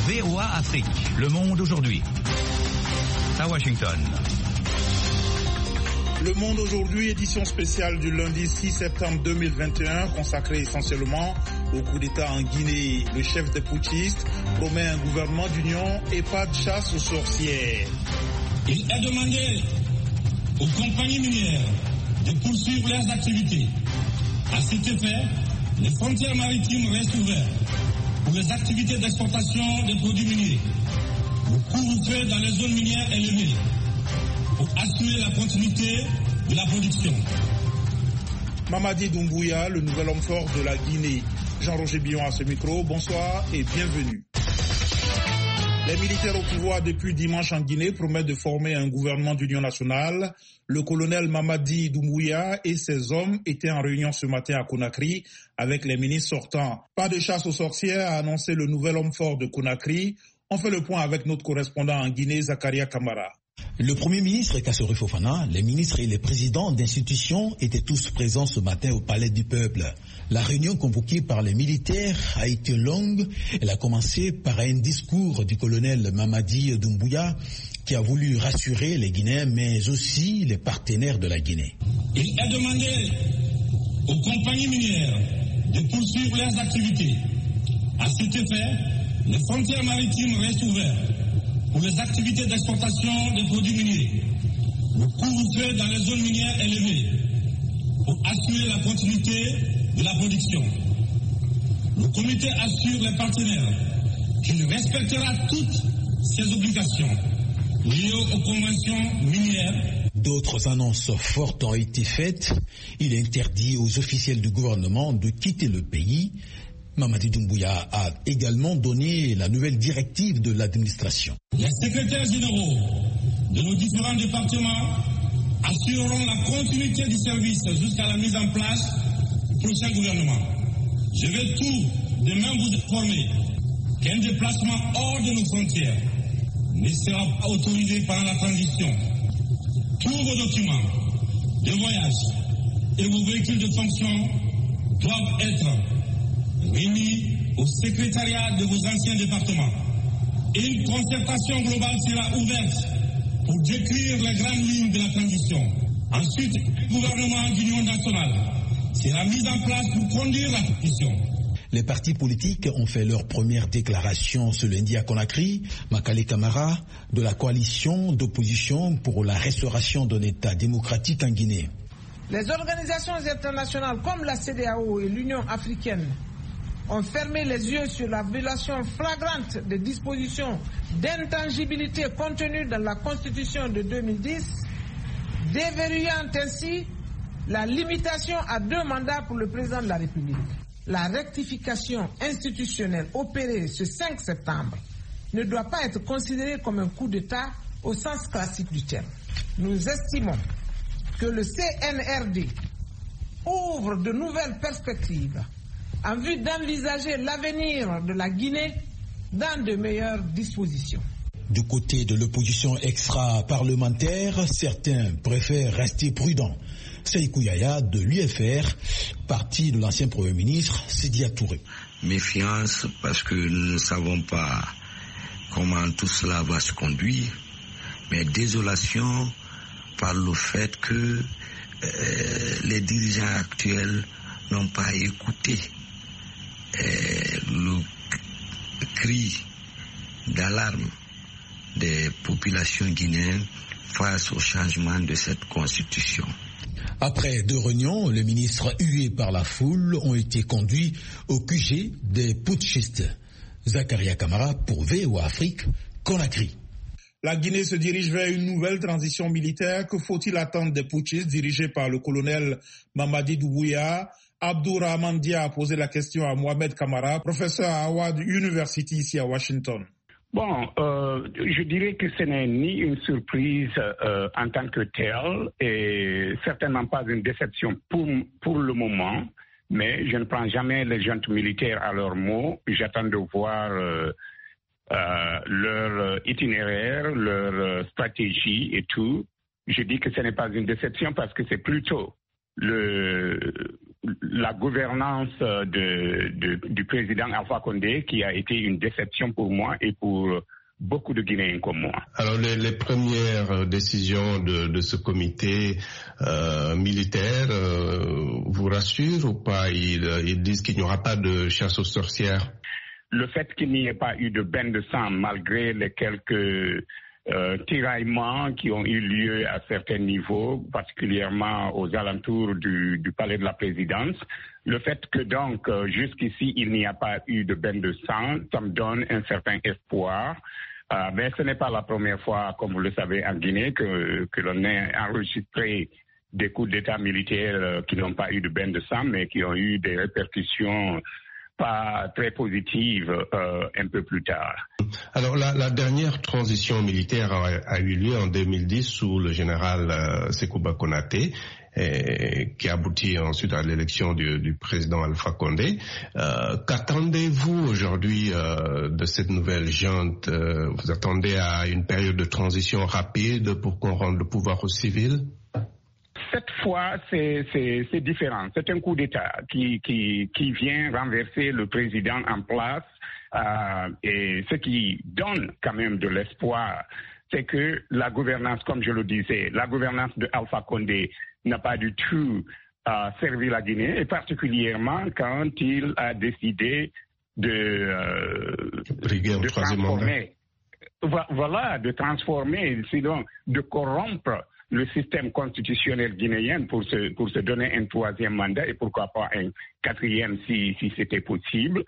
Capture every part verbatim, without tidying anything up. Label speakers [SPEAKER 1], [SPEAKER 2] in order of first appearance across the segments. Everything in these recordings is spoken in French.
[SPEAKER 1] V O A Afrique. Le monde aujourd'hui. À Washington.
[SPEAKER 2] Le Monde aujourd'hui, édition spéciale du lundi six septembre deux mille vingt et un, consacrée essentiellement au coup d'État en Guinée. Le chef des putschistes promet un gouvernement d'union et pas de chasse aux sorcières.
[SPEAKER 3] Il est demandé aux compagnies minières de poursuivre leurs activités. À cet effet, les frontières maritimes restent ouvertes pour les activités d'exportation des produits miniers. Le couvre-feu dans les zones minières est levé pour assurer la continuité de la production.
[SPEAKER 2] Mamadi Doumbouya, le nouvel homme fort de la Guinée. Jean-Roger Billon à ce micro, bonsoir et bienvenue. Les militaires au pouvoir depuis dimanche en Guinée promettent de former un gouvernement d'union nationale. Le colonel Mamadi Doumbouya et ses hommes étaient en réunion ce matin à Conakry avec les ministres sortants. Pas de chasse aux sorcières, a annoncé le nouvel homme fort de Conakry. On fait le point avec notre correspondant en Guinée, Zakaria Kamara.
[SPEAKER 4] Le Premier ministre Kassori Fofana, les ministres et les présidents d'institutions étaient tous présents ce matin au Palais du Peuple. La réunion convoquée par les militaires a été longue. Elle a commencé par un discours du colonel Mamadi Doumbouya qui a voulu rassurer les Guinéens mais aussi les partenaires de la Guinée.
[SPEAKER 3] Il est demandé aux compagnies minières de poursuivre leurs activités. À cet effet, les frontières maritimes restent ouvertes pour les activités d'exportation des produits miniers. Le couvre-feu dans les zones minières est levé pour assurer la continuité de la production. Le comité assure les partenaires qu'il respectera toutes ses obligations liées aux conventions minières.
[SPEAKER 4] D'autres annonces fortes ont été faites. Il interdit aux officiels du gouvernement de quitter le pays. Mamadi Doumbouya a également donné la nouvelle directive de l'administration.
[SPEAKER 3] Les secrétaires généraux de nos différents départements assureront la continuité du service jusqu'à la mise en place du prochain gouvernement. Je vais tout de même vous informer qu'un déplacement hors de nos frontières ne sera pas autorisé pendant la transition. Tous vos documents de voyage et vos véhicules de fonction doivent être réunis au secrétariat de vos anciens départements. Une concertation globale sera ouverte pour décrire les grandes lignes de la transition. Ensuite, le gouvernement d'union nationale sera mis en place pour conduire la transition.
[SPEAKER 4] Les partis politiques ont fait leur première déclaration ce lundi à Conakry. Makale Camara, de la coalition d'opposition pour la restauration d'un État démocratique en Guinée.
[SPEAKER 5] Les organisations internationales comme la C E D E A O et l'Union africaine ont fermé les yeux sur la violation flagrante des dispositions d'intangibilité contenues dans la Constitution de deux mille dix, déverrouillant ainsi la limitation à deux mandats pour le président de la République. La rectification institutionnelle opérée ce cinq septembre ne doit pas être considérée comme un coup d'État au sens classique du terme. Nous estimons que le C N R D ouvre de nouvelles perspectives en vue d'envisager l'avenir de la Guinée dans de meilleures dispositions.
[SPEAKER 4] Du côté de l'opposition extra-parlementaire, certains préfèrent rester prudents. Sékou Yaya de l'U F R, parti de l'ancien Premier ministre Sédia Touré.
[SPEAKER 6] Méfiance parce que nous ne savons pas comment tout cela va se conduire, mais désolation par le fait que euh, les dirigeants actuels n'ont pas écouté le cri d'alarme des populations guinéennes face au changement de cette constitution.
[SPEAKER 4] Après deux réunions, les ministres hués par la foule ont été conduits au Q G des putschistes. Zakaria Kamara pour V O A Afrique, Conakry.
[SPEAKER 2] La Guinée se dirige vers une nouvelle transition militaire. Que faut-il attendre des putschistes dirigés par le colonel Mamadi Doumbouya? Abdourahman Dia a posé la question à Mohamed Kamara, professeur à Howard University ici à Washington.
[SPEAKER 7] Bon, euh, je dirais que ce n'est ni une surprise euh, en tant que telle et certainement pas une déception pour, pour le moment, mais je ne prends jamais les juntes militaires à leurs mots. J'attends de voir euh, euh, leur itinéraire, leur stratégie et tout. Je dis que ce n'est pas une déception parce que c'est plutôt le la gouvernance de, de, du président Alpha Condé qui a été une déception pour moi et pour beaucoup de Guinéens comme moi.
[SPEAKER 8] Alors les, les premières décisions de, de ce comité euh, militaire euh, vous rassurent ou pas? Ils, ils disent qu'il n'y aura pas de chasse aux sorcières.
[SPEAKER 7] Le fait qu'il n'y ait pas eu de bain de sang malgré les quelques euh, tiraillements qui ont eu lieu à certains niveaux, particulièrement aux alentours du, du palais de la présidence, le fait que donc euh, jusqu'ici il n'y a pas eu de bain de sang, ça me donne un certain espoir. Euh, mais ce n'est pas la première fois, comme vous le savez, en Guinée, que, que l'on a enregistré des coups d'État militaires euh, qui n'ont pas eu de bain de sang, mais qui ont eu des répercussions pas très positives euh, un peu plus tard.
[SPEAKER 8] Alors la, la dernière transition militaire a, a eu lieu en deux mille dix sous le général euh, Sekouba Konaté, et, qui aboutit ensuite à l'élection du, du président Alpha Condé. Euh, qu'attendez-vous aujourd'hui euh, de cette nouvelle junte? euh, Vous attendez à une période de transition rapide pour qu'on rende le pouvoir aux civils?
[SPEAKER 7] Cette fois, c'est, c'est, c'est différent. C'est un coup d'État qui, qui, qui vient renverser le président en place. Euh, et ce qui donne quand même de l'espoir, c'est que la gouvernance, comme je le disais, la gouvernance de Alpha Condé n'a pas du tout euh, servi la Guinée, et particulièrement quand il a décidé de, euh, de transformer, voilà, de transformer, sinon de corrompre le système constitutionnel guinéen pour se, pour se donner un troisième mandat et pourquoi pas un quatrième si, si c'était possible.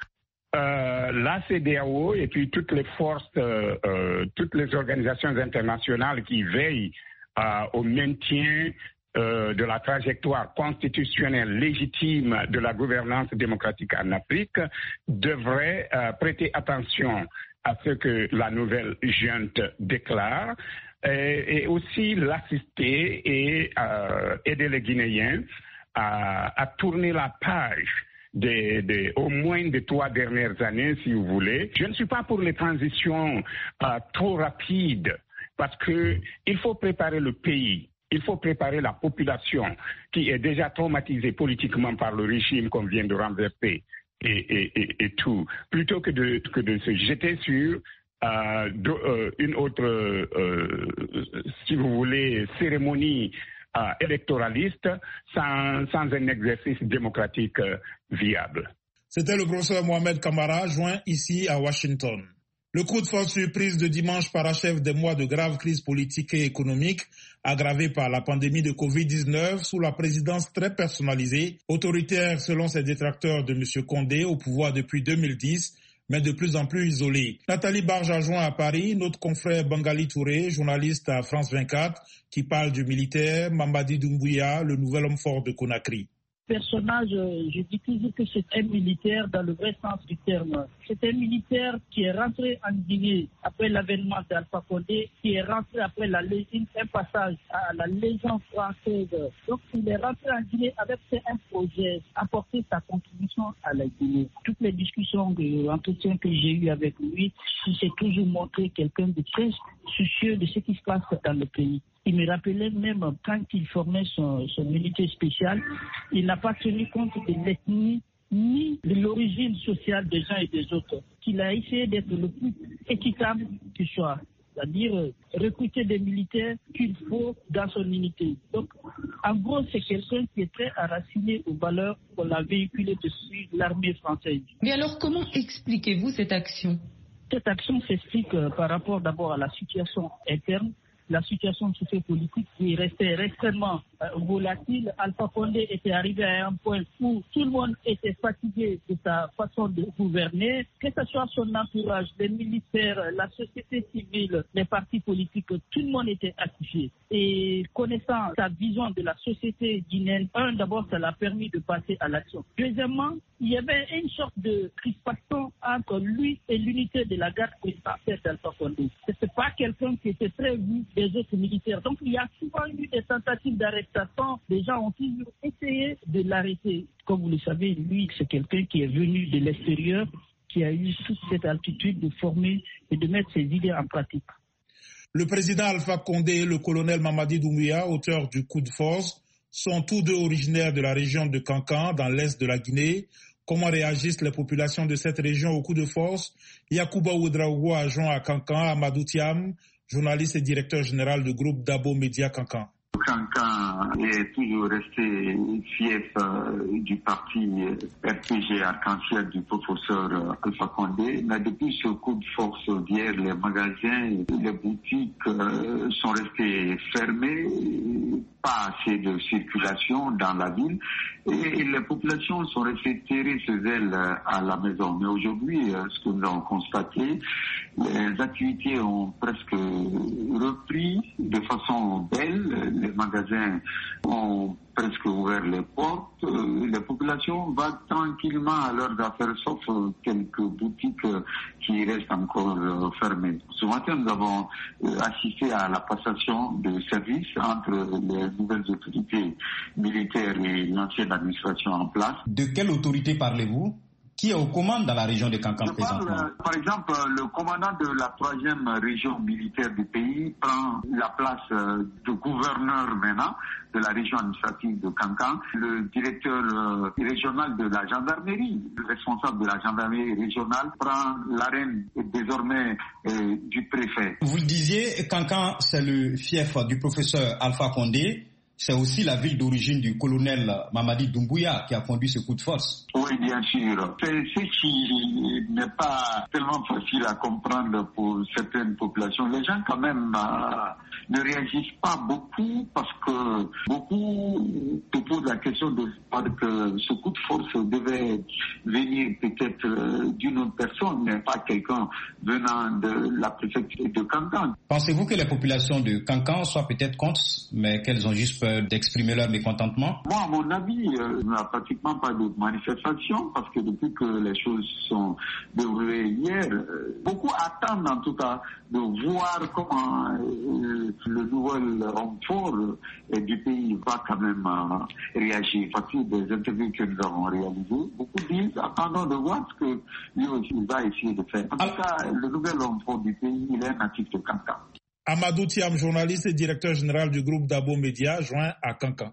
[SPEAKER 7] Euh, la C D A O et puis toutes les forces, euh, euh, toutes les organisations internationales qui veillent euh, au maintien euh, de la trajectoire constitutionnelle légitime de la gouvernance démocratique en Afrique devraient euh, prêter attention à ce que la nouvelle junte déclare. Et, et aussi l'assister et euh, aider les Guinéens à, à tourner la page des, des, au moins des trois dernières années, si vous voulez. Je ne suis pas pour les transitions euh, trop rapides parce que il faut préparer le pays. Il faut préparer la population qui est déjà traumatisée politiquement par le régime qu'on vient de renverser et, et, et, et tout, plutôt que de, que de se jeter sur Euh, de, euh, une autre, euh, si vous voulez, cérémonie euh, électoraliste sans, sans un exercice démocratique euh, viable.
[SPEAKER 2] C'était le professeur Mohamed Kamara, joint ici à Washington. Le coup de force surprise de dimanche parachève des mois de grave crise politique et économique aggravée par la pandémie de covid dix-neuf sous la présidence très personnalisée, autoritaire selon ses détracteurs de M. Condé au pouvoir depuis deux mille dix, mais de plus en plus isolé. Nathalie Barge a joint à Paris notre confrère Bangali Touré, journaliste à France vingt-quatre, qui parle du militaire Mamadi Doumbouya, le nouvel homme fort de Conakry.
[SPEAKER 9] Personnage, je dis toujours que c'est un militaire dans le vrai sens du terme. C'est un militaire qui est rentré en Guinée après l'avènement d'Alpha Condé, qui est rentré après la légende, un passage à la légende française. Donc il est rentré en Guinée avec un projet, apporter sa contribution à la Guinée. Toutes les discussions, l'entretien que j'ai eu avec lui, il s'est toujours montré quelqu'un de très soucieux de ce qui se passe dans le pays. Il me rappelait même quand il formait son, son unité spéciale, il n'a pas tenu compte de l'ethnie ni de l'origine sociale des uns et des autres. Il a essayé d'être le plus équitable qu'il soit, c'est-à-dire recruter des militaires qu'il faut dans son unité. Donc, en gros, c'est quelqu'un qui est très enraciné aux valeurs qu'on a véhiculées depuis l'armée française.
[SPEAKER 10] Mais alors, comment expliquez-vous cette action ?
[SPEAKER 9] Cette action s'explique euh, par rapport d'abord à la situation interne, la situation sociopolitique qui restait extrêmement euh, volatile. Alpha Condé était arrivé à un point où tout le monde était fatigué de sa façon de gouverner, que ce soit son entourage, les militaires, la société civile, les partis politiques, tout le monde était activé. Et connaissant sa vision de la société guinéenne, un, d'abord, ça l'a permis de passer à l'action. Deuxièmement, il y avait une sorte de crispation entre lui et l'unité de la garde présidentielle d'Alpha Condé. Ce n'était pas quelqu'un qui était très vu des autres militaires. Donc il y a souvent eu des tentatives d'arrestation. Les gens ont toujours essayé de l'arrêter. Comme vous le savez, lui, c'est quelqu'un qui est venu de l'extérieur, qui a eu toute cette altitude de former et de mettre ses idées en pratique.
[SPEAKER 2] Le président Alpha Condé et le colonel Mamadi Doumbouya, auteur du coup de force, sont tous deux originaires de la région de Kankan, dans l'est de la Guinée. Comment réagissent les populations de cette région au coup de force? Yacouba Ouedraogo, adjoint à Kankan, Amadou Thiam, journaliste et directeur général du groupe Dabo Média Kankan.
[SPEAKER 11] Kankan est toujours resté fief euh, du parti R P G Arc-en-Ciel du professeur euh, Alpha Condé. Mais depuis ce coup de force d'hier, les magasins, les boutiques euh, sont restés fermés, pas assez de circulation dans la ville et, et les populations sont restées terrées chez elles à la maison. Mais aujourd'hui, euh, ce que nous avons constaté, les activités ont presque repris de façon belle. Les magasins ont presque ouvert les portes. Les populations vont tranquillement à leurs affaires, sauf quelques boutiques qui restent encore fermées. Ce matin, nous avons assisté à la passation de services entre les nouvelles autorités militaires et l'ancienne administration en place.
[SPEAKER 12] De quelle autorité parlez-vous ? Qui est aux commandes dans la région de Kankan présentement?
[SPEAKER 11] Par exemple, le commandant de la troisième région militaire du pays prend la place de gouverneur maintenant de la région administrative de Kankan. Le directeur régional de la gendarmerie, le responsable de la gendarmerie régionale, prend l'arène désormais euh, du préfet.
[SPEAKER 12] Vous le disiez, Kankan, c'est le fief du professeur Alpha Condé. C'est aussi la ville d'origine du colonel Mamadi Doumbouya qui a conduit ce coup de force.
[SPEAKER 11] Oui, bien sûr. C'est ce qui n'est pas tellement facile à comprendre pour certaines populations. Les gens, quand même, euh, ne réagissent pas beaucoup parce que beaucoup te posent la question de savoir que ce coup de force devait venir peut-être euh, d'une autre personne, mais pas quelqu'un venant de la préfecture de Kankan.
[SPEAKER 12] Pensez-vous que les populations de Kankan soient peut-être contre, mais qu'elles ont juste peur d'exprimer leur mécontentement?
[SPEAKER 11] Moi, à mon avis, euh, il n'y a pratiquement pas de manifestation parce que depuis que les choses sont déroulées hier, euh, beaucoup attendent en tout cas de voir comment euh, le nouvel homme fort euh, du pays va quand même euh, réagir. Parce que des interviews que nous avons réalisées, beaucoup disent attendons de voir ce que lui aussi va essayer de faire. En tout cas, le nouvel homme fort du pays, il est natif de Kankan.
[SPEAKER 2] Amadou Thiam, journaliste et directeur général du groupe Dabo Média, joint à Kankan.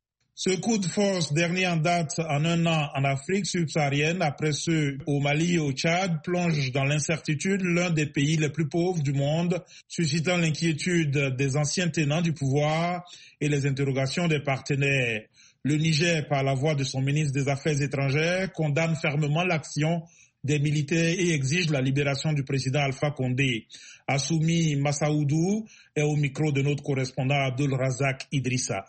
[SPEAKER 2] Ce coup de force, dernier en date en un an en Afrique subsaharienne, après ceux au Mali et au Tchad, plonge dans l'incertitude l'un des pays les plus pauvres du monde, suscitant l'inquiétude des anciens tenants du pouvoir et les interrogations des partenaires. Le Niger, par la voix de son ministre des Affaires étrangères, condamne fermement l'action des militaires et exige la libération du président Alpha Condé. Assoumi Massaoudou est au micro de notre correspondant Abdul Razak Idrissa.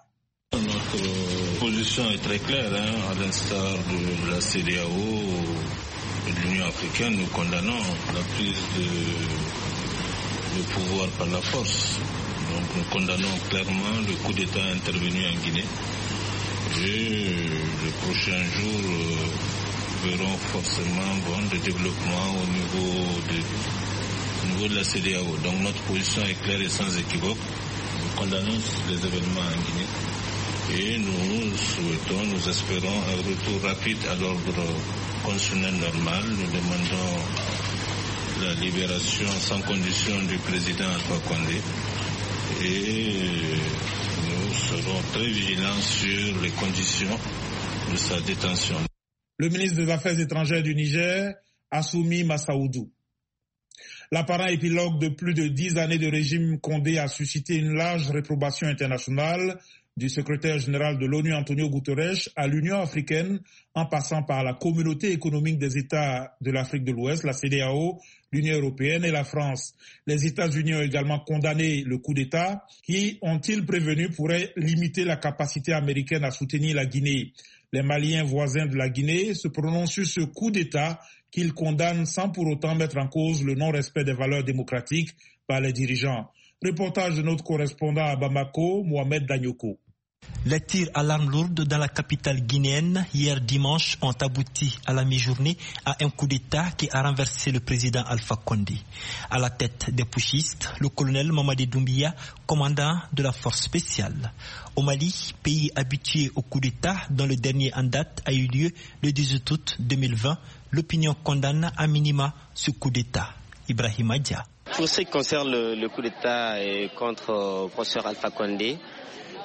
[SPEAKER 3] Notre position est très claire, hein, à l'instar de la C D A O et de l'Union africaine. Nous condamnons la prise de, de pouvoir par la force. Donc nous condamnons clairement le coup d'État intervenu en Guinée. Et les prochains jours euh, verront forcément bon, des développements au niveau de, au niveau de la C D A O. Donc notre position est claire et sans équivoque. Nous condamnons les événements en Guinée. Et nous souhaitons, nous espérons un retour rapide à l'ordre constitutionnel normal. Nous demandons la libération sans condition du président Alpha Condé. Et nous serons très vigilants sur les conditions de sa détention.
[SPEAKER 2] Le ministre des Affaires étrangères du Niger, Assoumi Massaoudou. L'apparent épilogue de plus de dix années de régime Condé a suscité une large réprobation internationale, du secrétaire général de l'ONU Antonio Guterres à l'Union africaine, en passant par la Communauté économique des États de l'Afrique de l'Ouest, la C D A O, l'Union européenne et la France. Les États-Unis ont également condamné le coup d'État qui, ont-ils prévenu, pourrait limiter la capacité américaine à soutenir la Guinée. Les Maliens voisins de la Guinée se prononcent sur ce coup d'État qu'ils condamnent sans pour autant mettre en cause le non-respect des valeurs démocratiques par les dirigeants. Reportage de notre correspondant à Bamako, Mohamed Danyoko.
[SPEAKER 13] Les tirs à l'arme lourde dans la capitale guinéenne hier dimanche ont abouti à la mi-journée à un coup d'État qui a renversé le président Alpha Condé. À la tête des putschistes, le colonel Mamadi Doumbouya, commandant de la force spéciale. Au Mali, pays habitué au coup d'État dont le dernier en date a eu lieu le dix-huit août deux mille vingt, l'opinion condamne à minima ce coup d'État. Ibrahim Adja.
[SPEAKER 14] Pour ce qui concerne le, le coup d'État contre le professeur Alpha Condé,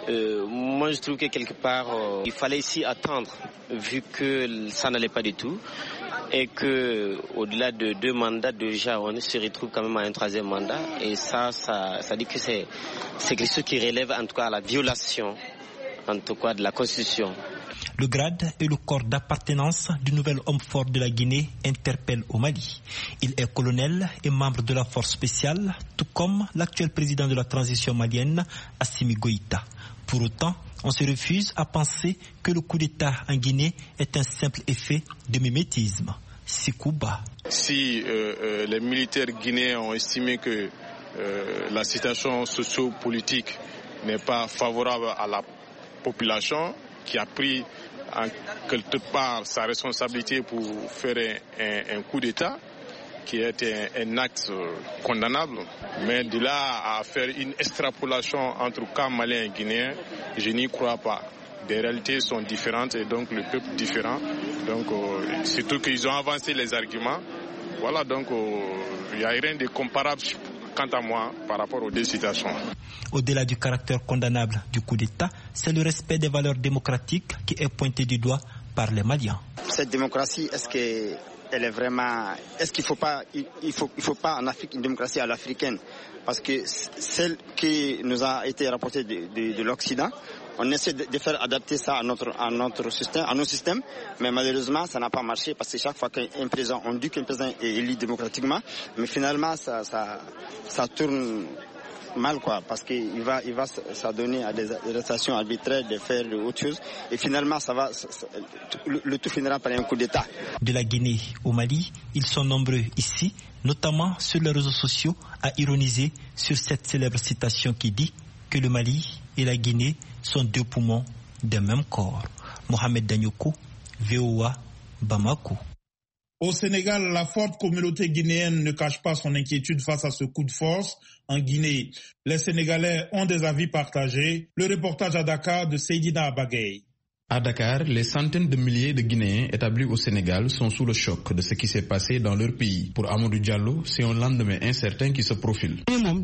[SPEAKER 14] Euh, moi, je trouve que quelque part, euh, il fallait ici attendre, vu que ça n'allait pas du tout, et que au-delà de deux mandats, déjà, on se retrouve quand même à un troisième mandat, et ça, ça, ça dit que c'est, c'est quelque chose qui relève en tout cas à la violation, en tout cas de la Constitution.
[SPEAKER 13] Le grade et le corps d'appartenance du nouvel homme fort de la Guinée interpellent au Mali. Il est colonel et membre de la force spéciale, tout comme l'actuel président de la transition malienne, Assimi Goïta. Pour autant, on se refuse à penser que le coup d'État en Guinée est un simple effet de mimétisme. Sikouba.
[SPEAKER 15] Si euh, euh, les militaires guinéens ont estimé que euh, la situation socio-politique n'est pas favorable à la population, qui a pris en quelque part sa responsabilité pour faire un, un, un coup d'État, qui est un, un acte condamnable. Mais de là à faire une extrapolation entre cas malien et guinéen, je n'y crois pas. Des réalités sont différentes et donc le peuple différent. Donc euh, surtout qu'ils ont avancé les arguments. Voilà, donc il euh, n'y a rien de comparable quant à moi par rapport aux deux situations.
[SPEAKER 13] Au-delà du caractère condamnable du coup d'État, c'est le respect des valeurs démocratiques qui est pointé du doigt par les Maliens.
[SPEAKER 16] Cette démocratie, est-ce que elle est vraiment, est-ce qu'il faut pas, il faut, il faut pas en Afrique une démocratie à l'africaine, parce que celle qui nous a été rapportée de, de, de l'Occident, on essaie de, de faire adapter ça à notre, à notre système, à nos systèmes, mais malheureusement ça n'a pas marché, parce que chaque fois qu'un président, on dit qu'un président est élu démocratiquement, mais finalement ça, ça, ça tourne mal, quoi, parce qu'il va, il va s'adonner à des arrestations arbitraires, de faire autre chose, et finalement ça va, ça, ça, le, le tout finira par un coup d'État.
[SPEAKER 13] De la Guinée au Mali, ils sont nombreux ici, notamment sur les réseaux sociaux, à ironiser sur cette célèbre citation qui dit que le Mali et la Guinée sont deux poumons d'un même corps. Mohamed Danyoko, V O A, Bamako.
[SPEAKER 2] Au Sénégal, la forte communauté guinéenne ne cache pas son inquiétude face à ce coup de force en Guinée. Les Sénégalais ont des avis partagés. Le reportage à Dakar de Seydina Abagay.
[SPEAKER 17] À Dakar, les centaines de milliers de Guinéens établis au Sénégal sont sous le choc de ce qui s'est passé dans leur pays. Pour Amadou Diallo, c'est un lendemain incertain qui se profile.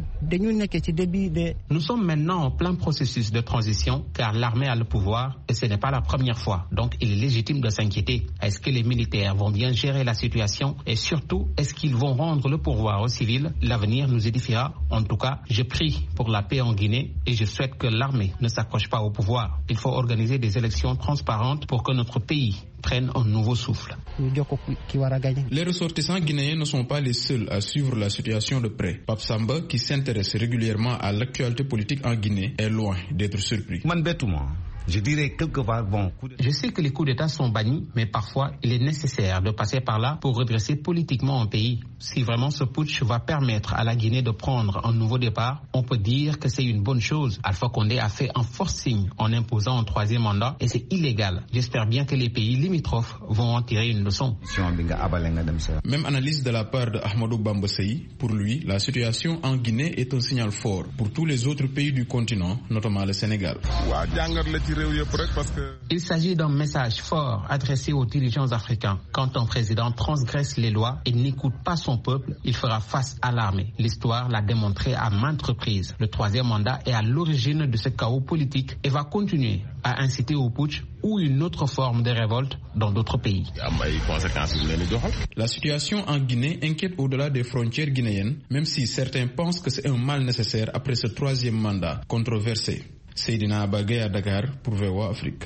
[SPEAKER 18] Nous sommes maintenant en plein processus de transition car l'armée a le pouvoir et ce n'est pas la première fois. Donc il est légitime de s'inquiéter. Est-ce que les militaires vont bien gérer la situation et surtout, est-ce qu'ils vont rendre le pouvoir aux civils? L'avenir nous édifiera. En tout cas, je prie pour la paix en Guinée et je souhaite que l'armée ne s'accroche pas au pouvoir. Il faut organiser des élections transparentes pour que notre pays prenne un nouveau souffle.
[SPEAKER 17] Les ressortissants guinéens ne sont pas les seuls à suivre la situation de près. Pape Samba, qui s'intéresse régulièrement à l'actualité politique en Guinée, est loin d'être surpris.
[SPEAKER 18] Je dirais quelque part, bon. Je sais que les coups d'État sont bannis, mais parfois il est nécessaire de passer par là pour redresser politiquement un pays. Si vraiment ce putsch va permettre à la Guinée de prendre un nouveau départ, on peut dire que c'est une bonne chose. Alpha Condé a fait un fort signe en imposant un troisième mandat et c'est illégal. J'espère bien que les pays limitrophes vont en tirer une leçon.
[SPEAKER 17] Même analyse de la part de Ahmadou Bamba Sey. Pour lui, la situation en Guinée est un signal fort pour tous les autres pays du continent, notamment le Sénégal.
[SPEAKER 18] Il s'agit d'un message fort adressé aux dirigeants africains. Quand un président transgresse les lois et n'écoute pas son peuple, il fera face à l'armée. L'histoire l'a démontré à maintes reprises. Le troisième mandat est à l'origine de ce chaos politique et va continuer à inciter au putsch ou une autre forme de révolte dans d'autres pays.
[SPEAKER 17] La situation en Guinée inquiète au-delà des frontières guinéennes, même si certains pensent que c'est un mal nécessaire après ce troisième mandat controversé. Seydina Abagay à Dakar pour V O A Afrique.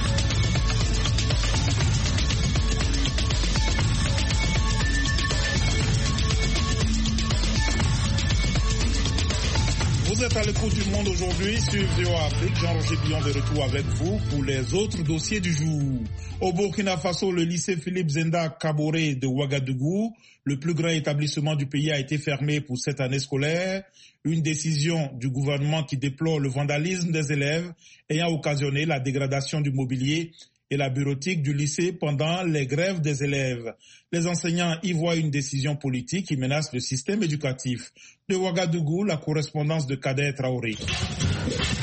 [SPEAKER 2] Vous êtes à l'écoute du Monde aujourd'hui sur V O A Afrique. Jean-Roger Billon de retour avec vous pour les autres dossiers du jour. Au Burkina Faso, le lycée Philippe Zenda Kaboré de Ouagadougou, le plus grand établissement du pays, a été fermé pour cette année scolaire. Une décision du gouvernement qui déplore le vandalisme des élèves ayant occasionné la dégradation du mobilier et la bureautique du lycée pendant les grèves des élèves. Les enseignants y voient une décision politique qui menace le système éducatif. De Ouagadougou, la correspondance de Kader Traoré.
[SPEAKER 19] Nous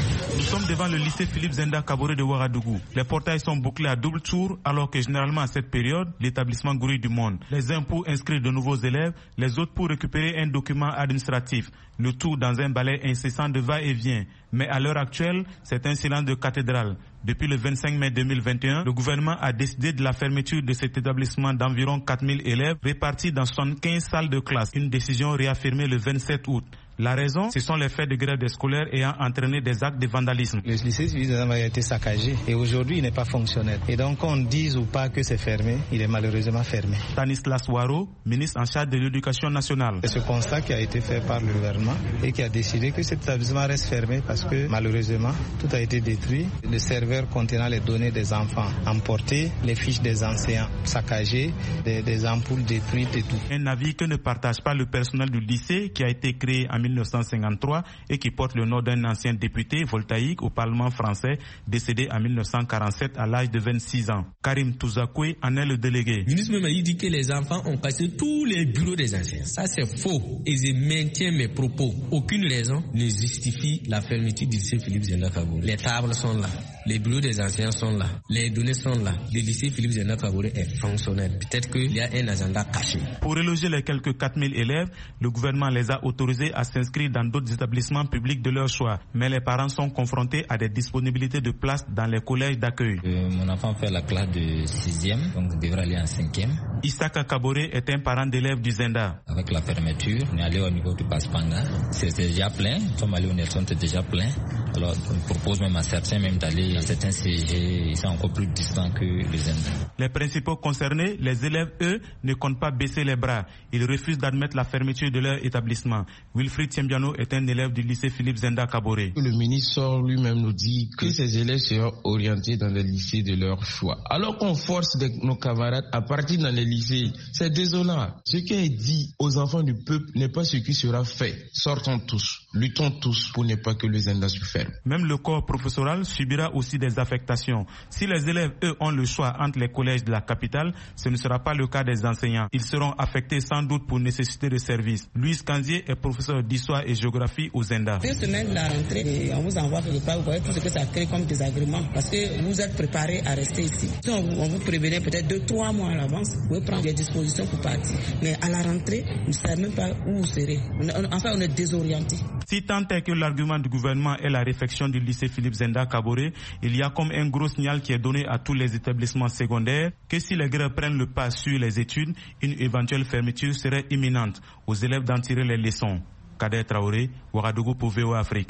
[SPEAKER 19] sommes devant le lycée Philippe Zenda Kaboré de Ouagadougou. Les portails sont bouclés à double tour alors que généralement à cette période, l'établissement grouille du monde. Les uns pour inscrire de nouveaux élèves, les autres pour récupérer un document administratif. Le tout dans un balai incessant de va-et-vient. Mais à l'heure actuelle, c'est un silence de cathédrale. Depuis le vingt-cinq mai deux mille vingt et un, le gouvernement a décidé de la fermeture de cet établissement d'environ quatre mille élèves répartis dans soixante-quinze salles de classe. Une décision réaffirmée le vingt-sept août. La raison, ce sont les faits de grève des scolaires ayant entraîné des actes de vandalisme.
[SPEAKER 20] Le lycée Philippe Zenda a été saccagé et aujourd'hui il n'est pas fonctionnel. Et donc qu'on dise ou pas que c'est fermé, il est malheureusement fermé.
[SPEAKER 19] Stanislas Waro, ministre en charge de l'éducation nationale.
[SPEAKER 20] C'est ce constat qui a été fait par le gouvernement et qui a décidé que cet établissement reste fermé parce que malheureusement tout a été détruit. Le serveur contenant les données des enfants emportés, les fiches des enseignants saccagées, des, des ampoules détruites et tout.
[SPEAKER 19] Un avis que ne partage pas le personnel du lycée qui a été créé en mille neuf cent cinquante-trois et qui porte le nom d'un ancien député voltaïque au Parlement français décédé en mille neuf cent quarante-sept à l'âge de vingt-six ans. Karim Touzakoué en est le délégué.
[SPEAKER 21] Le ministre même dit que les enfants ont cassé tous les bureaux des enseignants. Ça c'est faux et je maintiens mes propos. Aucune raison ne justifie la fermeture du lycée Philippe Zenda Kaboré. Les tables sont là, les bureaux des enseignants sont là, les données sont là. Le lycée Philippe Zenda Kaboré est fonctionnel. Peut-être qu'il y a un agenda caché.
[SPEAKER 19] Pour reloger les quelques quatre mille élèves, le gouvernement les a autorisés à s'inscrire dans d'autres établissements publics de leur choix. Mais les parents sont confrontés à des disponibilités de places dans les collèges d'accueil.
[SPEAKER 22] Euh, mon enfant fait la classe de sixième, donc il devrait aller en cinquième.
[SPEAKER 19] Issaka Kaboré est un parent d'élèves du Zenda.
[SPEAKER 22] Avec la fermeture, on est allé au niveau du Paspanga. C'est déjà plein. Nous sommes allés au Nelson, c'est déjà plein. Alors on propose même à certains même d'aller à certains C G. Ils sont encore plus distants que le Zenda.
[SPEAKER 19] Les principaux concernés, les élèves, eux, ne comptent pas baisser les bras. Ils refusent d'admettre la fermeture de leur établissement. Wilfried Tiembiano est un élève du lycée Philippe Zenda Kaboré.
[SPEAKER 23] Le ministre lui-même nous dit que ces élèves seront orientés dans les lycées de leur choix. Alors qu'on force de, nos camarades à partir dans les lycées, c'est désolant. Ce qui est dit aux enfants du peuple n'est pas ce qui sera fait. Sortons tous, luttons tous pour ne pas que le Zenda se ferme.
[SPEAKER 19] Même le corps professoral subira aussi des affectations. Si les élèves, eux, ont le choix entre les collèges de la capitale, ce ne sera pas le cas des enseignants. Ils seront affectés sans doute pour nécessité de service. Louis Canzier est professeur d'histoire et géographie au Zenda.
[SPEAKER 24] Deux semaines de la rentrée, on vous envoie quelque part, vous voyez tout ce que ça crée comme désagrément parce que vous êtes préparé à rester ici. Si on, on vous prévenait peut-être deux, trois mois à l'avance, vous pouvez prendre des dispositions pour partir. Mais à la rentrée, vous ne savez même pas où vous serez. Enfin, on est désorienté.
[SPEAKER 19] Si tant est que l'argument du gouvernement est la réfection du lycée Philippe Zenda Kaboré, il y a comme un gros signal qui est donné à tous les établissements secondaires que si les grèves prennent le pas sur les études, une éventuelle fermeture serait imminente. Aux élèves d'en tirer les leçons. Kader Traoré, Ouagadougou pour V O A Afrique.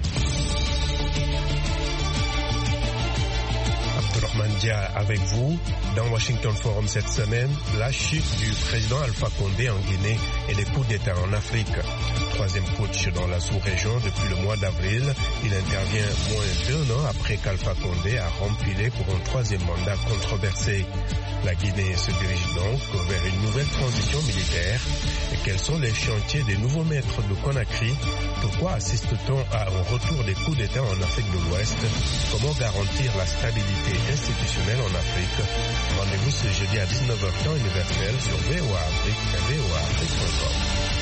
[SPEAKER 25] Mandia avec vous. Dans Washington Forum cette semaine, la chute du président Alpha Condé en Guinée et les coups d'État en Afrique. Troisième putsch dans la sous-région depuis le mois d'avril. Il intervient moins d'un an après qu'Alpha Condé a rempilé pour un troisième mandat controversé. La Guinée se dirige donc vers une nouvelle transition militaire. Et quels sont les chantiers des nouveaux maîtres de Conakry? Pourquoi assiste-t-on à un retour des coups d'État en Afrique de l'Ouest? Comment garantir la stabilité institutionnelle en Afrique? Rendez-vous ce jeudi à dix-neuf heures temps universel sur V O A Afrique et V O A Afrique point com.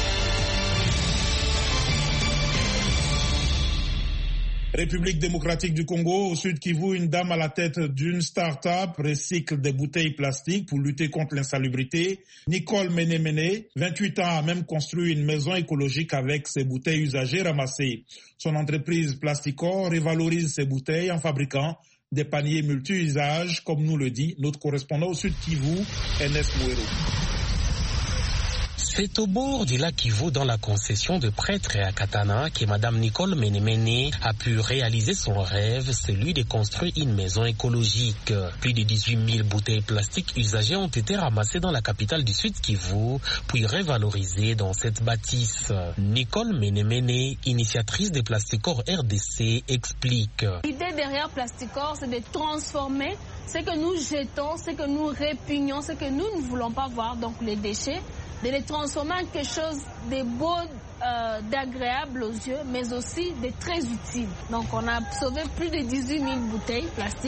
[SPEAKER 2] République démocratique du Congo, au Sud Kivu, une dame à la tête d'une start-up recycle des bouteilles plastiques pour lutter contre l'insalubrité. Nicole Ménéméné, vingt-huit ans, a même construit une maison écologique avec ses bouteilles usagées ramassées. Son entreprise Plasticor révalorise ses bouteilles en fabriquant des paniers multi-usages, comme nous le dit notre correspondant au Sud Kivu, Ernest Mouero.
[SPEAKER 26] C'est au bord du lac Kivu, dans la concession de prêtre à Katana, que Madame Nicole Ménéméné a pu réaliser son rêve, celui de construire une maison écologique. Plus de dix-huit mille bouteilles plastiques usagées ont été ramassées dans la capitale du Sud Kivu, puis révalorisées dans cette bâtisse. Nicole Ménéméné, initiatrice de Plasticor R D C, explique.
[SPEAKER 27] L'idée derrière Plasticor, c'est de transformer ce que nous jetons, ce que nous répugnons, ce que nous ne voulons pas voir, donc les déchets, de les transformer en quelque chose de beau, euh, d'agréable aux yeux, mais aussi de très utile. Donc on a sauvé plus de dix-huit mille bouteilles plastiques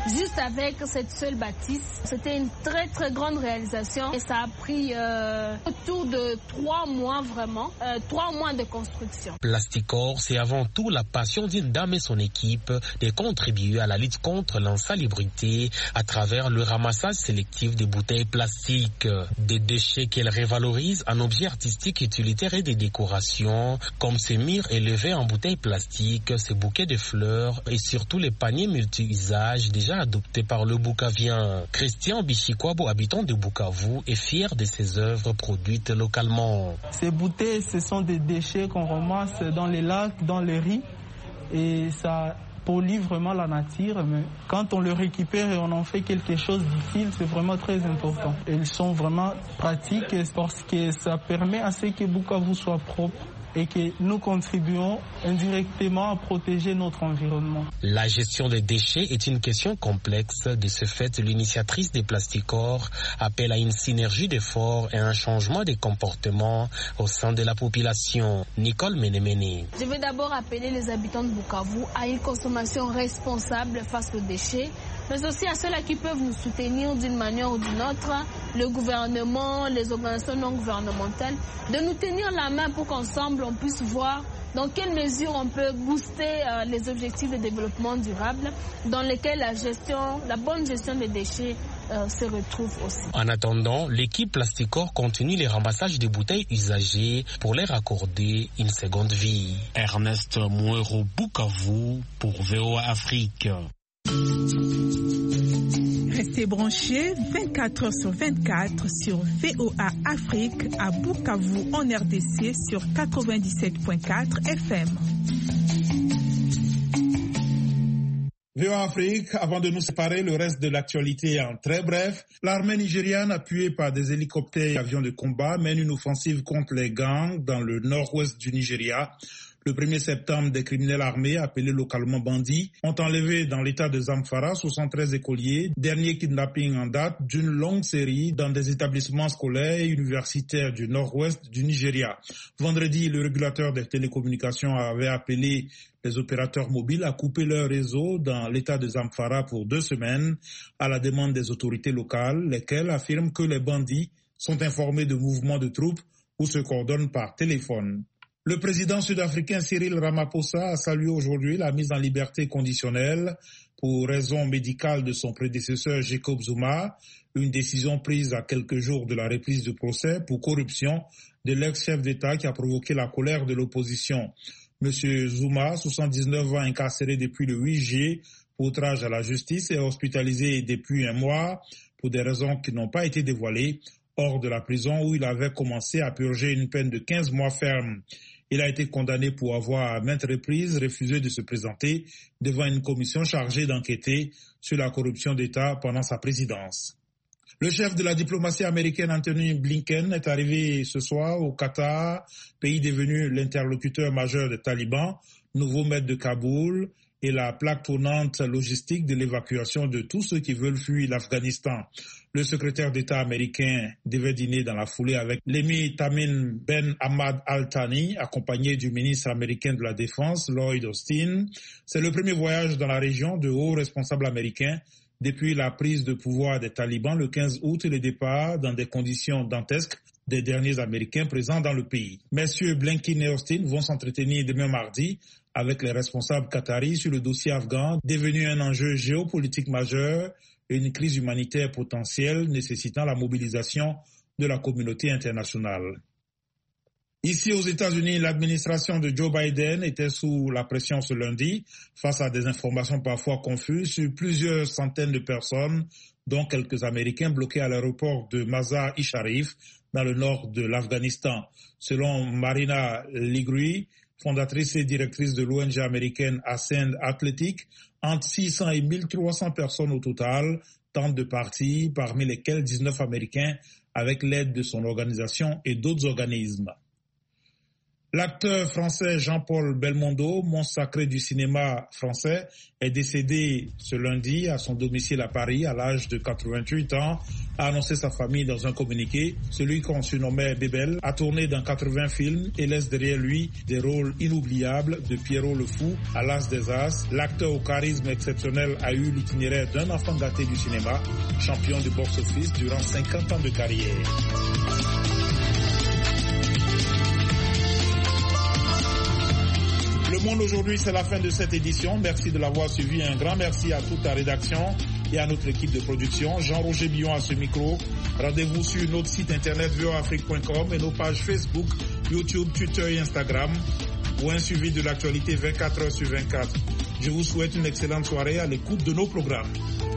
[SPEAKER 27] juste avec cette seule bâtisse. C'était une très très grande réalisation et ça a pris euh, autour de trois mois vraiment, euh, trois mois de construction.
[SPEAKER 26] Plasticor, c'est avant tout la passion d'une dame et son équipe de contribuer à la lutte contre l'insalubrité à travers le ramassage sélectif des bouteilles plastiques, des déchets qu'elle révalorise en objets artistiques, utilitaires et de décoration, comme ces murs élevés en bouteilles plastiques, ces bouquets de fleurs et surtout les paniers multi-usages déjà adoptés par le Boukavien. Christian Bichikwabo, habitant de Bukavu, est fier de ses œuvres produites localement.
[SPEAKER 1] Ces bouteilles, ce sont des déchets qu'on ramasse dans les lacs, dans les riz, et ça pollue vraiment la nature, mais quand on le récupère et on en fait quelque chose d'utile, c'est vraiment très important. Elles sont vraiment pratiques parce que ça permet à ce que Bukavu soit propre et que nous contribuons indirectement à protéger notre environnement.
[SPEAKER 26] La gestion des déchets est une question complexe. De ce fait, l'initiatrice des Plasticor appelle à une synergie d'efforts et un changement de comportement au sein de la population. Nicole Menemene.
[SPEAKER 27] Je vais d'abord appeler les habitants de Bukavu à une consommation responsable face aux déchets, mais aussi à ceux-là qui peuvent nous soutenir d'une manière ou d'une autre, le gouvernement, les organisations non gouvernementales, de nous tenir la main pour qu'ensemble on puisse voir dans quelle mesure on peut booster euh, les objectifs de développement durable dans lesquels la gestion, la bonne gestion des déchets euh, se retrouve aussi.
[SPEAKER 26] En attendant, l'équipe Plasticor continue les ramassages des bouteilles usagées pour leur accorder une seconde vie. Ernest Mouero, Bukavu pour V O A Afrique.
[SPEAKER 4] Restez branchés vingt-quatre heures sur vingt-quatre sur V O A Afrique à Bukavu en R D C sur quatre-vingt-dix-sept virgule quatre F M.
[SPEAKER 2] V O A Afrique, avant de nous séparer, le reste de l'actualité en très bref. L'armée nigériane, appuyée par des hélicoptères et avions de combat, mène une offensive contre les gangs dans le nord-ouest du Nigeria. Le premier septembre, des criminels armés, appelés localement bandits, ont enlevé dans l'état de Zamfara soixante-treize écoliers, dernier kidnapping en date d'une longue série dans des établissements scolaires et universitaires du nord-ouest du Nigeria. Vendredi, le régulateur des télécommunications avait appelé les opérateurs mobiles à couper leur réseau dans l'état de Zamfara pour deux semaines à la demande des autorités locales, lesquelles affirment que les bandits sont informés de mouvements de troupes ou se coordonnent par téléphone. Le président sud-africain Cyril Ramaphosa a salué aujourd'hui la mise en liberté conditionnelle pour raison médicale de son prédécesseur Jacob Zuma, une décision prise à quelques jours de la reprise du procès pour corruption de l'ex-chef d'État qui a provoqué la colère de l'opposition. Monsieur Zuma, soixante-dix-neuf ans, incarcéré depuis le huit juillet pour outrage à la justice, est hospitalisé depuis un mois pour des raisons qui n'ont pas été dévoilées hors de la prison où il avait commencé à purger une peine de quinze mois ferme. Il a été condamné pour avoir à maintes reprises refusé de se présenter devant une commission chargée d'enquêter sur la corruption d'État pendant sa présidence. Le chef de la diplomatie américaine Anthony Blinken est arrivé ce soir au Qatar, pays devenu l'interlocuteur majeur des talibans, nouveau maître de Kaboul et la plaque tournante logistique de l'évacuation de tous ceux qui veulent fuir l'Afghanistan. Le secrétaire d'État américain devait dîner dans la foulée avec l'émir Tamim Ben Hamad Al Thani, accompagné du ministre américain de la Défense, Lloyd Austin. C'est le premier voyage dans la région de hauts responsables américains depuis la prise de pouvoir des talibans le quinze août et le départ dans des conditions dantesques des derniers Américains présents dans le pays. Messieurs Blinken et Austin vont s'entretenir demain mardi avec les responsables qataris sur le dossier afghan, devenu un enjeu géopolitique majeur et une crise humanitaire potentielle nécessitant la mobilisation de la communauté internationale. Ici aux États-Unis, l'administration de Joe Biden était sous la pression ce lundi face à des informations parfois confuses sur plusieurs centaines de personnes, dont quelques Américains bloqués à l'aéroport de Mazar-i-Sharif dans le nord de l'Afghanistan. Selon Marina Liguri, fondatrice et directrice de l'O N G américaine Ascend Athletic, entre six cents et mille trois cents personnes au total tentent de partir, parmi lesquels dix-neuf Américains avec l'aide de son organisation et d'autres organismes. L'acteur français Jean-Paul Belmondo, monstre sacré du cinéma français, est décédé ce lundi à son domicile à Paris à l'âge de quatre-vingt-huit ans, a annoncé sa famille dans un communiqué. Celui qu'on surnommait Bébel a tourné dans quatre-vingts films et laisse derrière lui des rôles inoubliables de Pierrot le Fou à l'As des As. L'acteur au charisme exceptionnel a eu l'itinéraire d'un enfant gâté du cinéma, champion du box-office durant cinquante ans de carrière. Le Monde aujourd'hui, c'est la fin de cette édition. Merci de l'avoir suivi. Un grand merci à toute la rédaction et à notre équipe de production. Jean-Roger Billon à ce micro. Rendez-vous sur notre site internet v o afrique point com et nos pages Facebook, YouTube, Twitter et Instagram pour un suivi de l'actualité vingt-quatre heures sur vingt-quatre. Je vous souhaite une excellente soirée à l'écoute de nos programmes.